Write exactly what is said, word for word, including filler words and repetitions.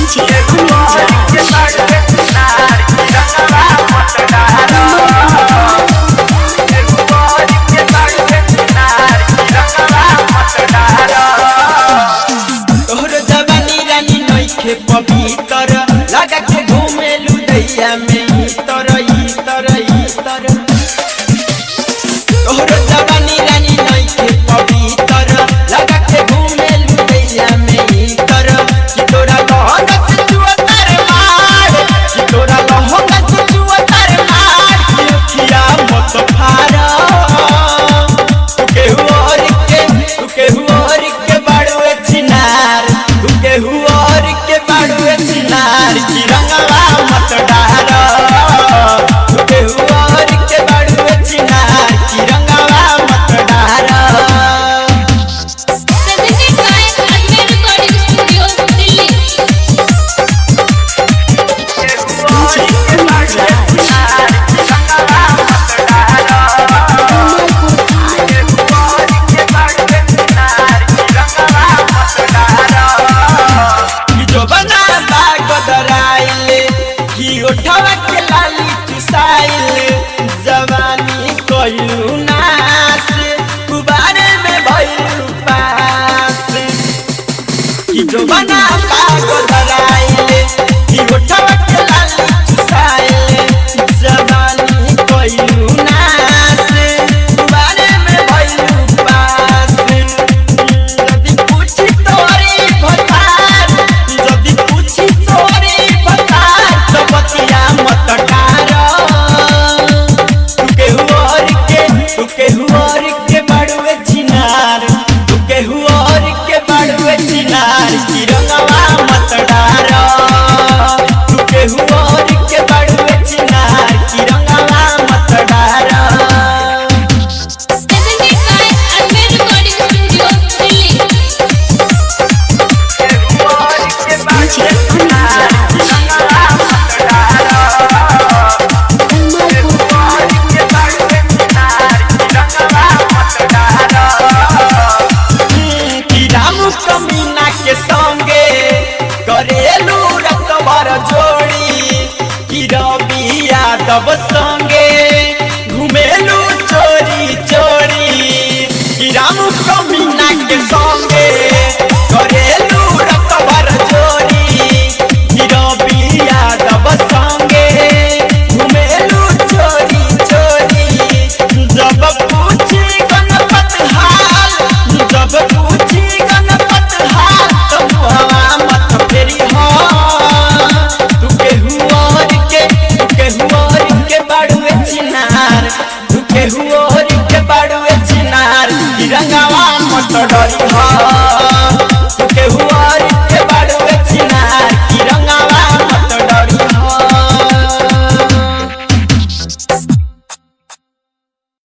पवित्र लगा के घूमे लुदैया में इतर इतर इतर तोहर जवानी रानी नहीं के पवित्र लगा के घूमे लुदैया में इतर कि तोरा लहंगा से चुअतर मार कि तोरा लहंगा से चुअतर मार कि अखिया मत फारा तू के हुआर के तू के हुआर के बाड़ुए चिनार तू के हुआर के बाड़ुए चिनार की रंगवा मत डारा तू के हुआर के बाड़ुए चिनार की रंगवा मत डारा उठावा के लाली चुसाइल जवानी कइलू नास गुबारे में भइलू पास कि जो बना पागल धराइल कि उठावा के लाली चुसाइल जवानी कइलू नास गुबारे में भइलू पास जदी पूछी तोरी भतार जदी पूछी तोरी बतिया मत डारा तू के हुआर के तू के हुआर के बाड़ुए चिनार तू के हुआर के बाड़ुए चिनार की रंगवा मत डारा तू के हुआर के बाड़ुए चिनार की रंगवा मत डारा कमीना के संगे करेलू रत भर जोड़ी कि रवि यादव संगे घुमेलू चोरी चोरी कि रामू कमीना के संगे करेलू रत भर जोड़ी कि रवि यादव संगे घुमेलू चोरी चोरी जब पूछी गणपत हाल जब पूछी हुआर के बाड़ुए चिनार की रंगवा मत डरी हा।